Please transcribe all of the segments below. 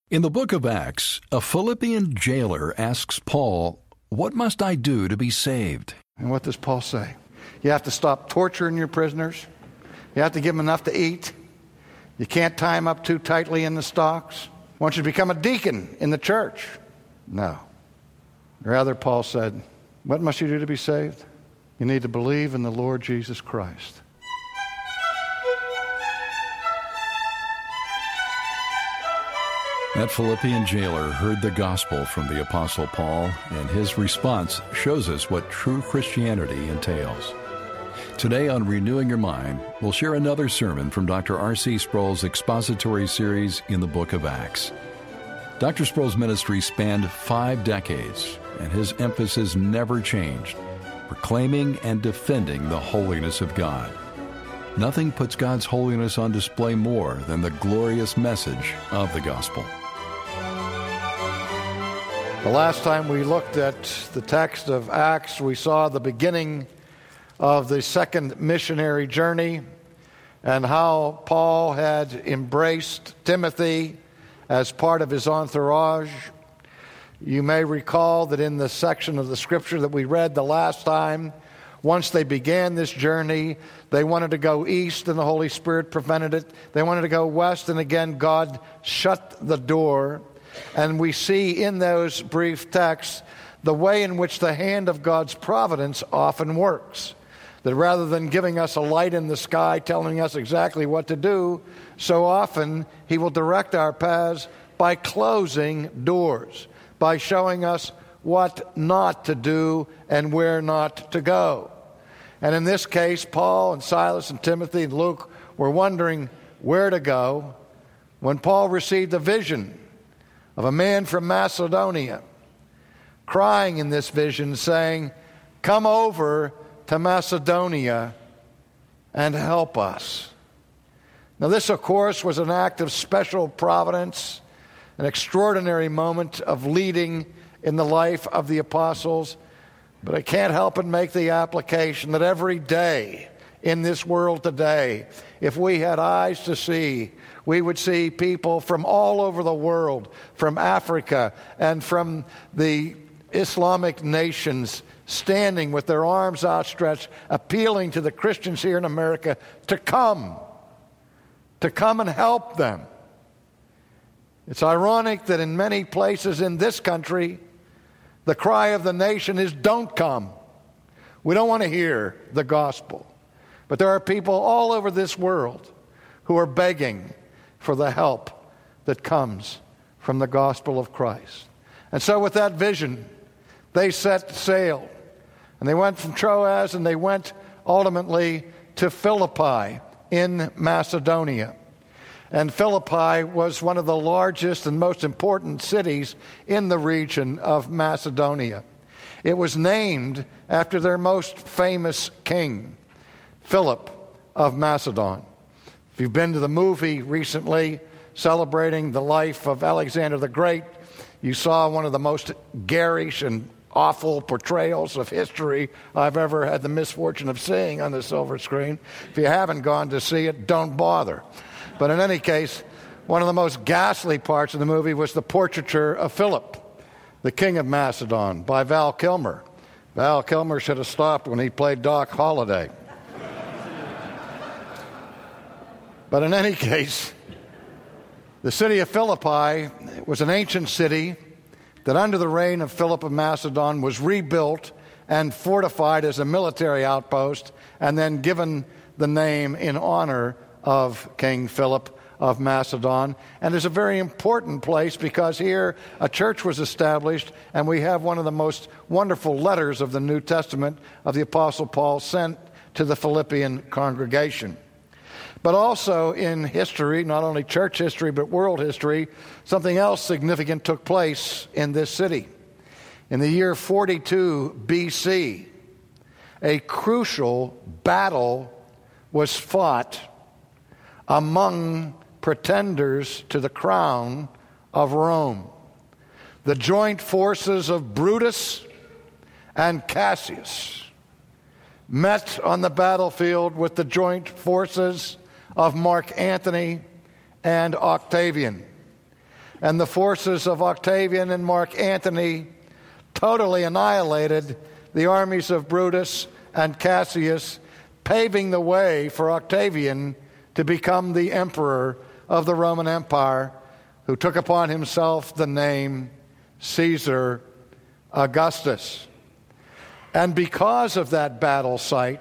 In the book of Acts, a Philippian jailer asks Paul, "What must I do to be saved?" And what does Paul say? You have to stop torturing your prisoners. You have to give them enough to eat. You can't tie them up too tightly in the stocks. I want you to become a deacon in the church. No. Rather, Paul said, what must you do to be saved? You need to believe in the Lord Jesus Christ. That Philippian jailer heard the gospel from the Apostle Paul, and his response shows us what true Christianity entails. Today on Renewing Your Mind, we'll share another sermon from Dr. R.C. Sproul's expository series in the book of Acts. Dr. Sproul's ministry spanned 5 decades, and his emphasis never changed, proclaiming and defending the holiness of God. Nothing puts God's holiness on display more than the glorious message of the gospel. The last time we looked at the text of Acts, we saw the beginning of the second missionary journey and how Paul had embraced Timothy as part of his entourage. You may recall that in the section of the scripture that we read the last time, once they began this journey, they wanted to go east and the Holy Spirit prevented it. They wanted to go west and again God shut the door. And we see in those brief texts the way in which the hand of God's providence often works. That rather than giving us a light in the sky telling us exactly what to do, so often He will direct our paths by closing doors, by showing us what not to do and where not to go. And in this case, Paul and Silas and Timothy and Luke were wondering where to go when Paul received a vision of a man from Macedonia crying in this vision saying, "Come over to Macedonia and help us." Now this, of course, was an act of special providence, an extraordinary moment of leading in the life of the apostles. But I can't help but make the application that every day in this world today, if we had eyes to see, we would see people from all over the world, from Africa and from the Islamic nations, standing with their arms outstretched, appealing to the Christians here in America to come and help them. It's ironic that in many places in this country, the cry of the nation is, "Don't come." We don't want to hear the gospel. But there are people all over this world who are begging for the help that comes from the gospel of Christ. And so with that vision, they set sail. And they went from Troas and they went ultimately to Philippi in Macedonia. And Philippi was one of the largest and most important cities in the region of Macedonia. It was named after their most famous king, Philip of Macedon. If you've been to the movie recently celebrating the life of Alexander the Great, you saw one of the most garish and awful portrayals of history I've ever had the misfortune of seeing on the silver screen. If you haven't gone to see it, don't bother. But in any case, one of the most ghastly parts of the movie was the portraiture of Philip, the king of Macedon, by Val Kilmer. Val Kilmer should have stopped when he played Doc Holliday. But in any case, the city of Philippi was an ancient city that under the reign of Philip of Macedon was rebuilt and fortified as a military outpost and then given the name in honor of King Philip of Macedon. And it's a very important place because here a church was established and we have one of the most wonderful letters of the New Testament of the Apostle Paul sent to the Philippian congregation. But also in history, not only church history but world history, something else significant took place in this city. In the year 42 BC, a crucial battle was fought among pretenders to the crown of Rome. The joint forces of Brutus and Cassius met on the battlefield with the joint forces of Mark Antony and Octavian. and the forces of Octavian and Mark Antony totally annihilated the armies of Brutus and Cassius, paving the way for Octavian to become the emperor of the Roman Empire, who took upon himself the name Caesar Augustus. And because of that battle site,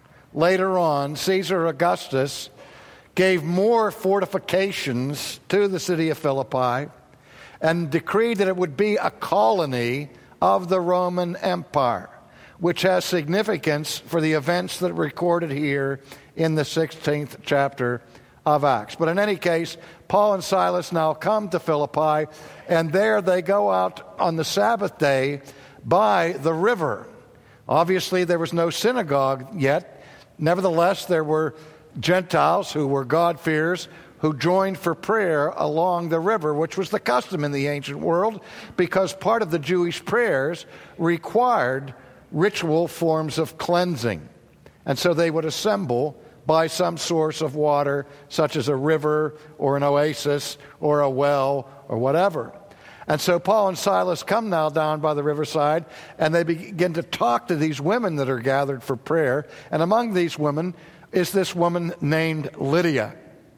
later on, Caesar Augustus gave more fortifications to the city of Philippi and decreed that it would be a colony of the Roman Empire, which has significance for the events that are recorded here in the 16th chapter of Acts. But in any case, Paul and Silas now come to Philippi, and there they go out on the Sabbath day by the river. Obviously, there was no synagogue yet. Nevertheless, there were Gentiles who were God-fearers who joined for prayer along the river, which was the custom in the ancient world, because part of the Jewish prayers required ritual forms of cleansing. And so they would assemble by some source of water, such as a river or an oasis or a well or whatever. And so Paul and Silas come now down by the riverside, and they begin to talk to these women that are gathered for prayer. And among these women is this woman named Lydia,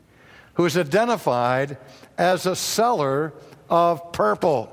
who is identified as a seller of purple,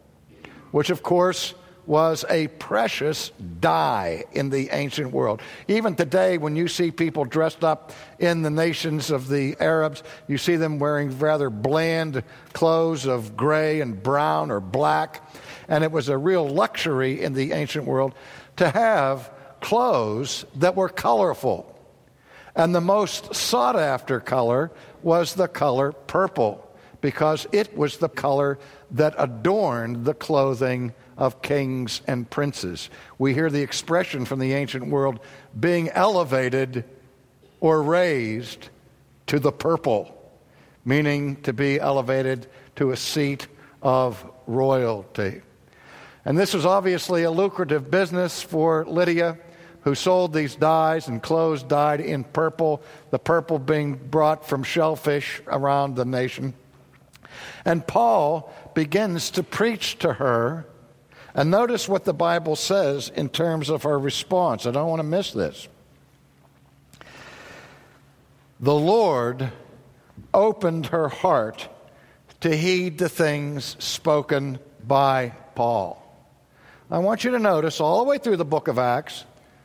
which of course was a precious dye in the ancient world. Even today, when you see people dressed up in the nations of the Arabs, you see them wearing rather bland clothes of gray and brown or black. And it was a real luxury in the ancient world to have clothes that were colorful. And the most sought-after color was the color purple, because it was the color that adorned the clothing of kings and princes. We hear the expression from the ancient world, being elevated or raised to the purple, meaning to be elevated to a seat of royalty. And this was obviously a lucrative business for Lydia, who sold these dyes and clothes dyed in purple, the purple being brought from shellfish around the nation. And Paul begins to preach to her. And notice what the Bible says in terms of her response. I don't want to miss this. The Lord opened her heart to heed the things spoken by Paul. I want you to notice all the way through the book of Acts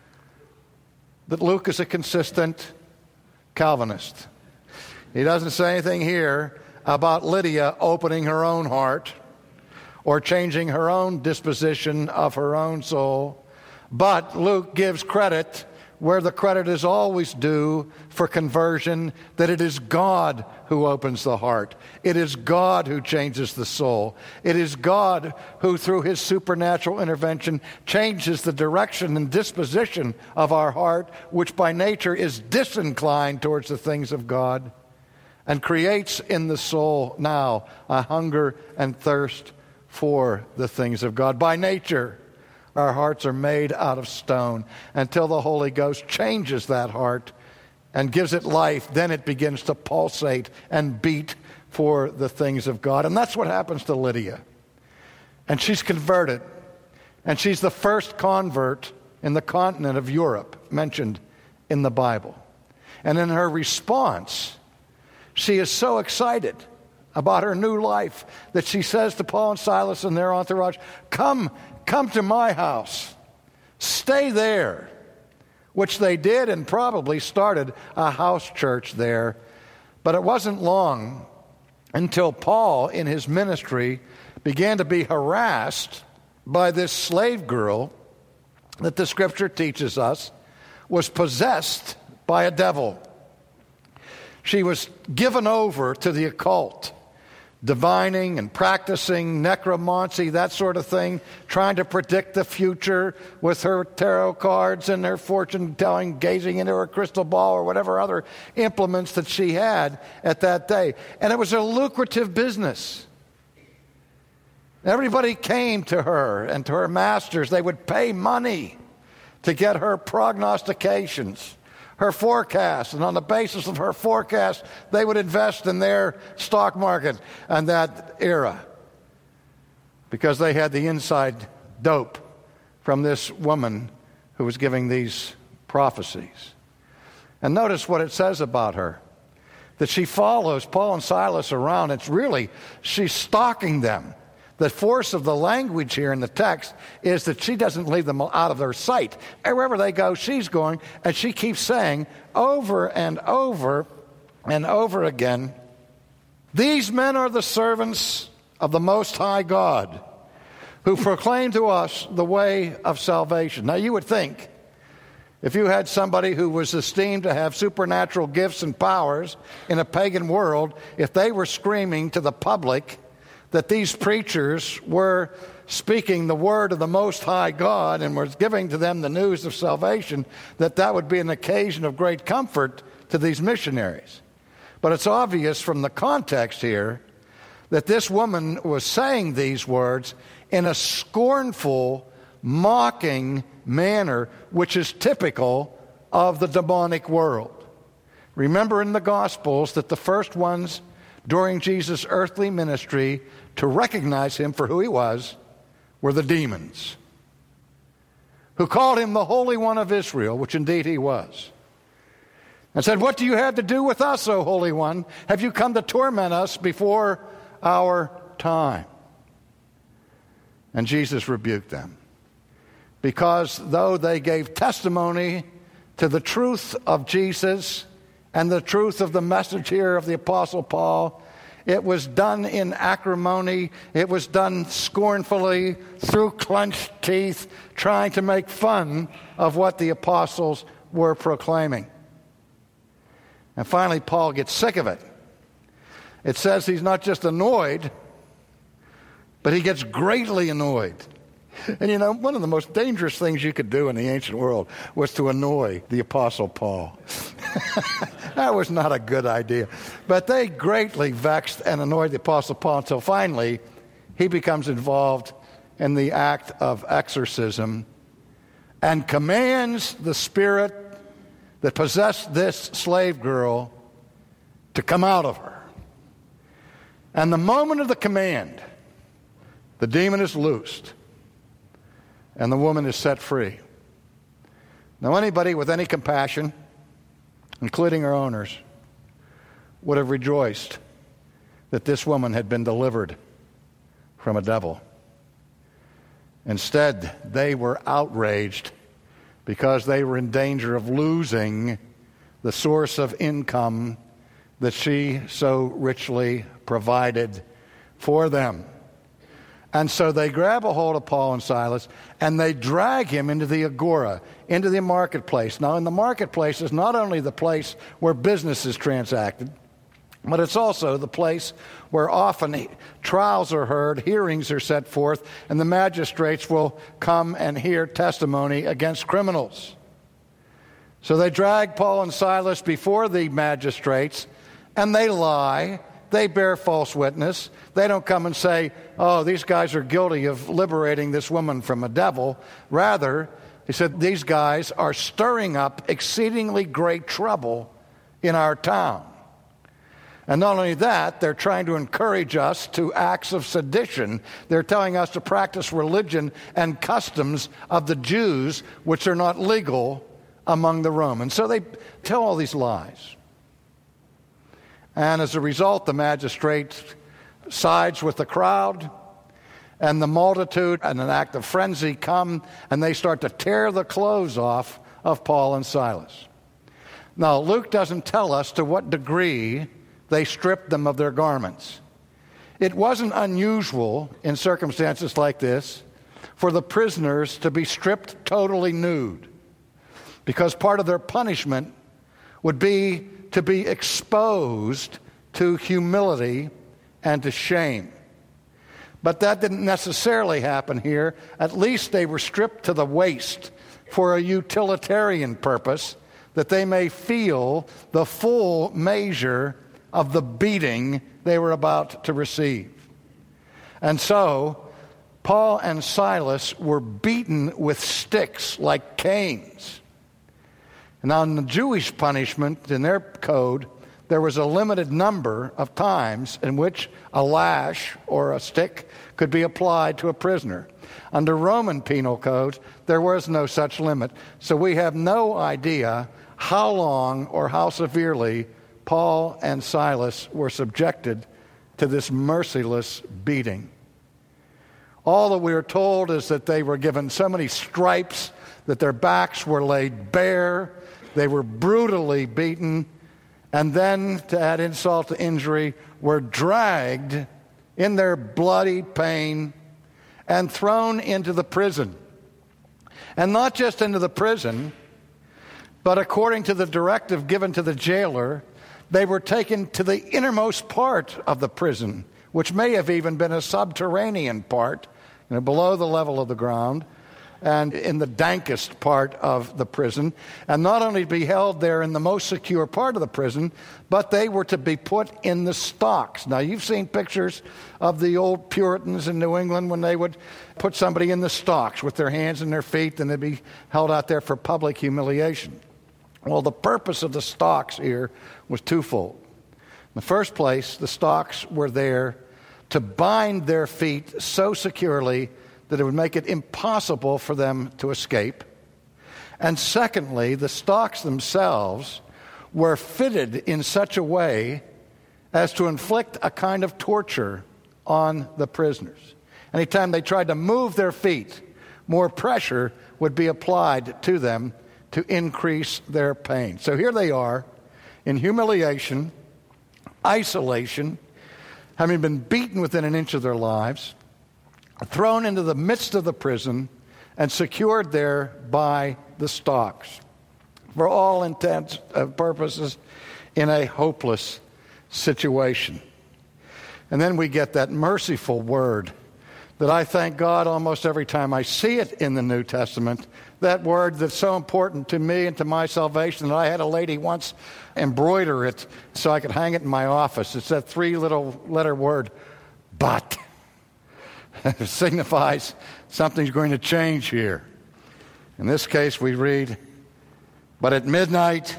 that Luke is a consistent Calvinist. He doesn't say anything here about Lydia opening her own heart or changing her own disposition of her own soul. But Luke gives credit where the credit is always due for conversion, that it is God who opens the heart. It is God who changes the soul. It is God who, through his supernatural intervention, changes the direction and disposition of our heart, which by nature is disinclined towards the things of God, and creates in the soul now a hunger and thirst for the things of God. By nature, our hearts are made out of stone. Until the Holy Ghost changes that heart and gives it life, then it begins to pulsate and beat for the things of God. And that's what happens to Lydia. And she's converted. And she's the first convert in the continent of Europe mentioned in the Bible. And in her response, she is so excited about her new life that she says to Paul and Silas and their entourage, come to my house, stay there, which they did and probably started a house church there. But it wasn't long until Paul in his ministry began to be harassed by this slave girl that the scripture teaches us was possessed by a devil. She was given over to the occult, divining and practicing necromancy, that sort of thing, trying to predict the future with her tarot cards and her fortune-telling, gazing into her crystal ball or whatever other implements that she had at that day. And it was a lucrative business. Everybody came to her and to her masters. They would pay money to get her prognostications, her forecast. And on the basis of her forecast, they would invest in their stock market in that era, because they had the inside dope from this woman who was giving these prophecies. And notice what it says about her, that she follows Paul and Silas around. It's really, she's stalking them. The force of the language here in the text is that she doesn't leave them out of their sight. Wherever they go, she's going, and she keeps saying over and over and over again, "These men are the servants of the Most High God, who proclaim to us the way of salvation." Now, you would think, if you had somebody who was esteemed to have supernatural gifts and powers in a pagan world, if they were screaming to the public that these preachers were speaking the word of the Most High God and was giving to them the news of salvation, that would be an occasion of great comfort to these missionaries. But it's obvious from the context here that this woman was saying these words in a scornful, mocking manner, which is typical of the demonic world. Remember in the Gospels that the first ones during Jesus' earthly ministry to recognize him for who he was were the demons, who called him the Holy One of Israel, which indeed he was, and said, "What do you have to do with us, O Holy One? Have you come to torment us before our time?" And Jesus rebuked them, because though they gave testimony to the truth of Jesus and the truth of the message here of the Apostle Paul, it was done in acrimony, it was done scornfully, through clenched teeth, trying to make fun of what the apostles were proclaiming. And finally, Paul gets sick of it. It says he's not just annoyed, but he gets greatly annoyed. And you know, one of the most dangerous things you could do in the ancient world was to annoy the Apostle Paul. That was not a good idea. But they greatly vexed and annoyed the Apostle Paul until finally he becomes involved in the act of exorcism and commands the spirit that possessed this slave girl to come out of her. And the moment of the command, the demon is loosed and the woman is set free. Now, anybody with any compassion, including her owners, would have rejoiced that this woman had been delivered from a devil. Instead, they were outraged because they were in danger of losing the source of income that she so richly provided for them. And so they grab a hold of Paul and Silas, and they drag him into the agora, into the marketplace. Now, in the marketplace is not only the place where business is transacted, but it's also the place where often trials are heard, hearings are set forth, and the magistrates will come and hear testimony against criminals. So they drag Paul and Silas before the magistrates, and they lie. They bear false witness. They don't come and say, "Oh, these guys are guilty of liberating this woman from a devil." Rather, he said, "These guys are stirring up exceedingly great trouble in our town." And not only that, they're trying to encourage us to acts of sedition. They're telling us to practice religion and customs of the Jews, which are not legal among the Romans. So they tell all these lies. And as a result, the magistrate sides with the crowd, and the multitude, in an act of frenzy, come and they start to tear the clothes off of Paul and Silas. Now, Luke doesn't tell us to what degree they stripped them of their garments. It wasn't unusual in circumstances like this for the prisoners to be stripped totally nude, because part of their punishment would be to be exposed to humility and to shame. But that didn't necessarily happen here. At least they were stripped to the waist for a utilitarian purpose, that they may feel the full measure of the beating they were about to receive. And so, Paul and Silas were beaten with sticks like canes. Now, in the Jewish punishment, in their code, there was a limited number of times in which a lash or a stick could be applied to a prisoner. Under Roman penal codes, there was no such limit, so we have no idea how long or how severely Paul and Silas were subjected to this merciless beating. All that we are told is that they were given so many stripes that their backs were laid bare, they were brutally beaten, and then, to add insult to injury, were dragged in their bloody pain and thrown into the prison. And not just into the prison, but according to the directive given to the jailer, they were taken to the innermost part of the prison, which may have even been a subterranean part, below the level of the ground, and in the dankest part of the prison, and not only be held there in the most secure part of the prison, but they were to be put in the stocks. Now, you've seen pictures of the old Puritans in New England when they would put somebody in the stocks with their hands and their feet, and they'd be held out there for public humiliation. Well, the purpose of the stocks here was twofold. In the first place, the stocks were there to bind their feet so securely that it would make it impossible for them to escape. And secondly, the stocks themselves were fitted in such a way as to inflict a kind of torture on the prisoners. Anytime they tried to move their feet, more pressure would be applied to them to increase their pain. So here they are in humiliation, isolation, having been beaten within an inch of their lives, thrown into the midst of the prison, and secured there by the stocks. For all intents and purposes, in a hopeless situation. And then we get that merciful word that I thank God almost every time I see it in the New Testament, that word that's so important to me and to my salvation that I had a lady once embroider it so I could hang it in my office. It's that 3-letter word, but. It signifies something's going to change here. In this case, we read, but at midnight,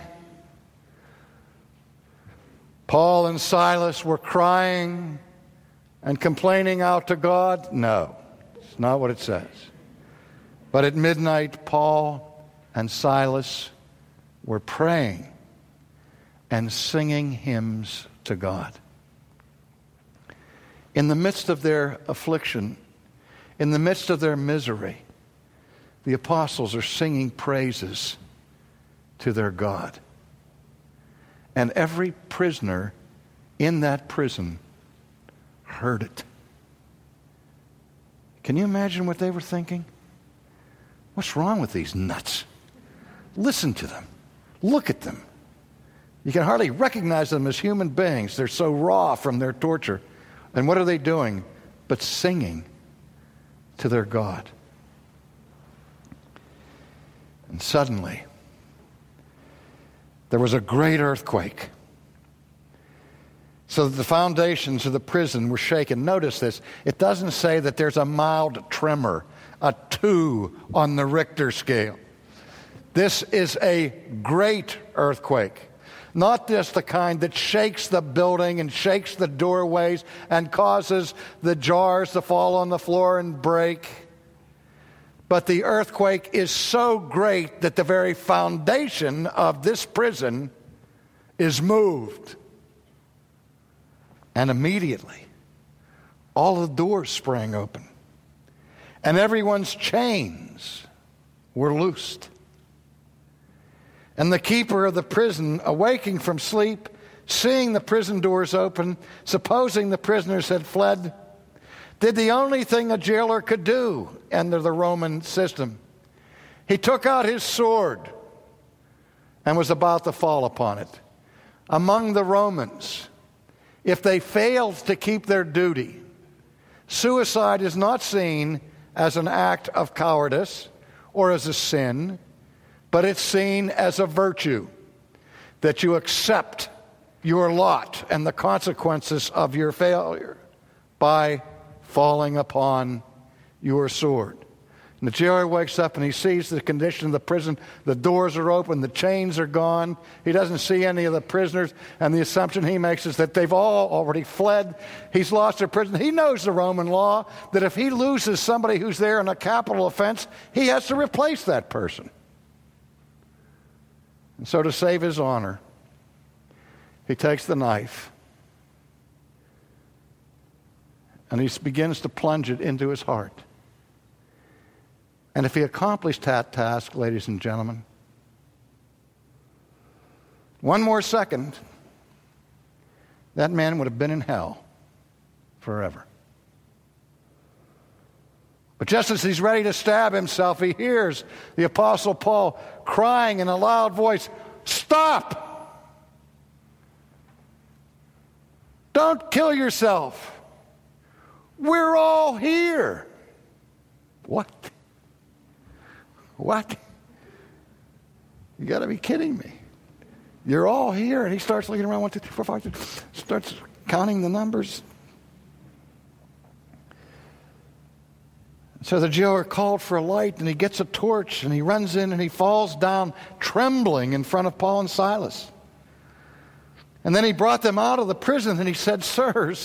Paul and Silas were crying and complaining out to God. No, it's not what it says. But at midnight, Paul and Silas were praying and singing hymns to God. In the midst of their affliction, in the midst of their misery, the apostles are singing praises to their God. And every prisoner in that prison heard it. Can you imagine what they were thinking? What's wrong with these nuts? Listen to them. Look at them. You can hardly recognize them as human beings. They're so raw from their torture. And what are they doing but singing to their God? And suddenly, there was a great earthquake, so that the foundations of the prison were shaken. Notice this. It doesn't say that there's a mild tremor, a 2 on the Richter scale. This is a great earthquake. Not just the kind that shakes the building and shakes the doorways and causes the jars to fall on the floor and break. But the earthquake is so great that the very foundation of this prison is moved. And immediately, all the doors sprang open, and everyone's chains were loosed. And the keeper of the prison, awaking from sleep, seeing the prison doors open, supposing the prisoners had fled, did the only thing a jailer could do under the Roman system. He took out his sword and was about to fall upon it. Among the Romans, if they failed to keep their duty, suicide is not seen as an act of cowardice or as a sin, but it's seen as a virtue, that you accept your lot and the consequences of your failure by falling upon your sword. And the jailer wakes up and he sees the condition of the prison. The doors are open. The chains are gone. He doesn't see any of the prisoners. And the assumption he makes is that they've all already fled. He's lost their prison. He knows the Roman law that if he loses somebody who's there in a capital offense, he has to replace that person. And so to save his honor, he takes the knife and he begins to plunge it into his heart. And if he accomplished that task, ladies and gentlemen, one more second, that man would have been in hell forever. But just as he's ready to stab himself, he hears the Apostle Paul crying in a loud voice, "Stop! Don't kill yourself. We're all here." What? What? You got to be kidding me. You're all here. And he starts looking around, 1, 2, 3, 4, 5, 6, starts counting the numbers. So the jailer called for a light, and he gets a torch, and he runs in, and he falls down trembling in front of Paul and Silas. And then he brought them out of the prison, and he said, "Sirs,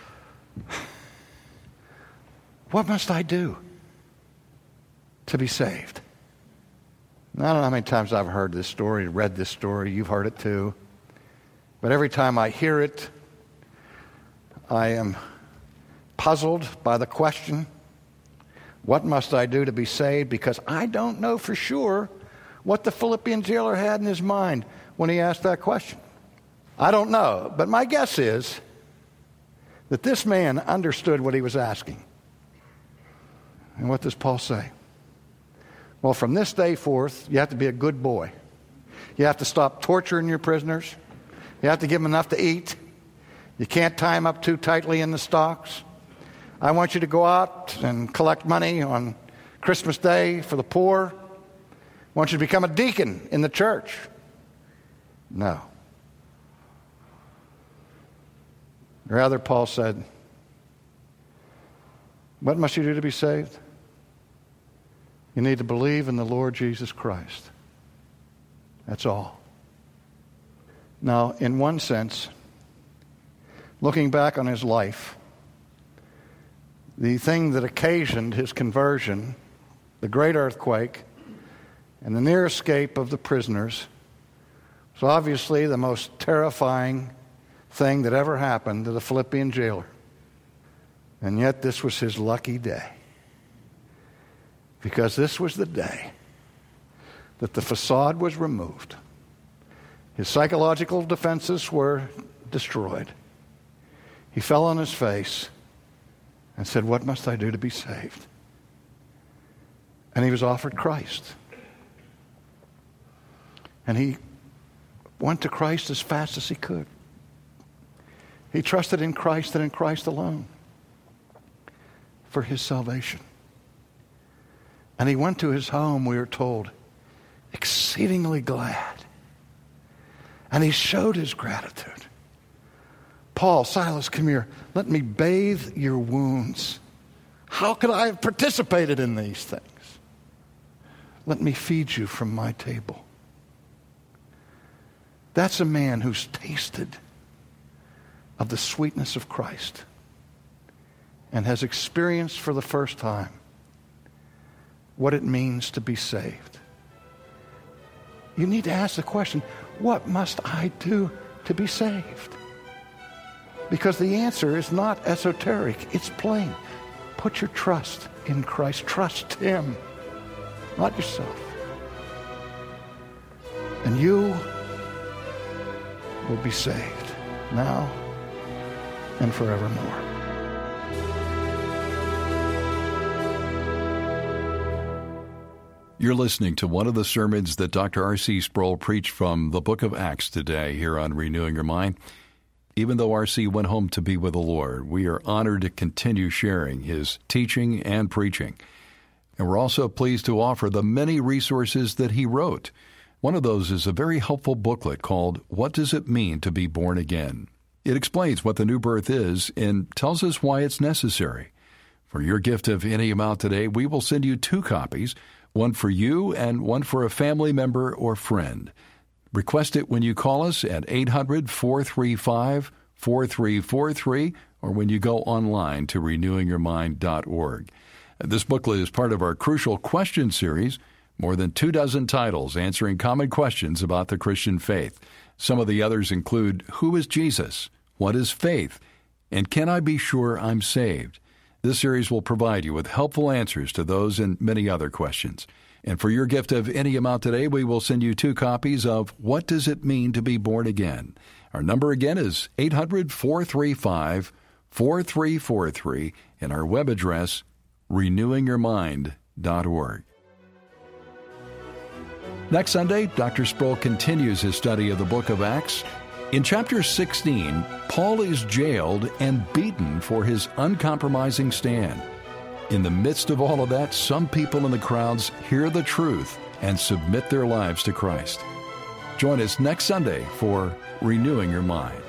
what must I do to be saved?" I don't know how many times I've heard this story, read this story. You've heard it too. But every time I hear it, I am puzzled by the question, what must I do to be saved? Because I don't know for sure what the Philippian jailer had in his mind when he asked that question. I don't know. But my guess is that this man understood what he was asking. And what does Paul say? Well, from this day forth, you have to be a good boy. You have to stop torturing your prisoners. You have to give them enough to eat. You can't tie them up too tightly in the stocks. I want you to go out and collect money on Christmas Day for the poor. I want you to become a deacon in the church. No. Rather, Paul said, what must you do to be saved? You need to believe in the Lord Jesus Christ. That's all. Now, in one sense, looking back on his life, the thing that occasioned his conversion, the great earthquake, and the near escape of the prisoners, was obviously the most terrifying thing that ever happened to the Philippian jailer. And yet this was his lucky day. Because this was the day that the facade was removed. His psychological defenses were destroyed. He fell on his face and said, what must I do to be saved? And he was offered Christ. And he went to Christ as fast as he could. He trusted in Christ and in Christ alone for his salvation. And he went to his home, we are told, exceedingly glad. And he showed his gratitude. Paul, Silas, come here. Let me bathe your wounds. How could I have participated in these things? Let me feed you from my table. That's a man who's tasted of the sweetness of Christ and has experienced for the first time what it means to be saved. You need to ask the question, what must I do to be saved? Because the answer is not esoteric, it's plain. Put your trust in Christ. Trust him, not yourself. And you will be saved now and forevermore. You're listening to one of the sermons that Dr. R.C. Sproul preached from the book of Acts today here on Renewing Your Mind. Even though R.C. went home to be with the Lord, we are honored to continue sharing his teaching and preaching. And we're also pleased to offer the many resources that he wrote. One of those is a very helpful booklet called What Does It Mean to Be Born Again? It explains what the new birth is and tells us why it's necessary. For your gift of any amount today, we will send you 2 copies, one for you and one for a family member or friend. Request it when you call us at 800-435-4343 or when you go online to renewingyourmind.org. This booklet is part of our Crucial Question series, more than 24 titles answering common questions about the Christian faith. Some of the others include, who is Jesus? What is faith? And can I be sure I'm saved? This series will provide you with helpful answers to those and many other questions. And for your gift of any amount today, we will send you 2 copies of What Does It Mean to Be Born Again? Our number again is 800-435-4343, and our web address, renewingyourmind.org. Next Sunday, Dr. Sproul continues his study of the book of Acts. In chapter 16, Paul is jailed and beaten for his uncompromising stand. In the midst of all of that, some people in the crowds hear the truth and submit their lives to Christ. Join us next Sunday for Renewing Your Mind.